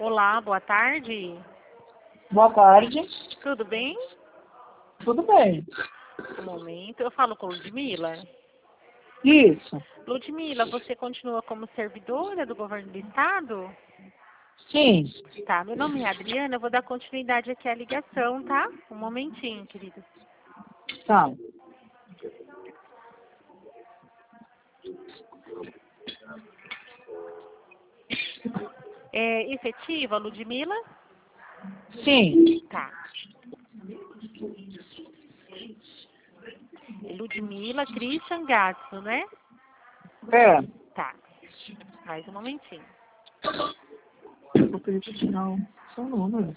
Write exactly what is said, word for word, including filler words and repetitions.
Olá, boa tarde. Boa tarde. Tudo bem? Tudo bem. Um momento, eu falo com Ludmila. Isso. Ludmila, você continua como servidora do governo do estado? Sim. Tá, meu nome é Adriana, eu vou dar continuidade aqui à ligação, tá? Um momentinho, querida. Tá. É efetiva, Ludmila? Sim. Tá. Ludmila Christian Gatso, né? É. Tá. Mais um momentinho. Eu pedi pra tirar o seu número.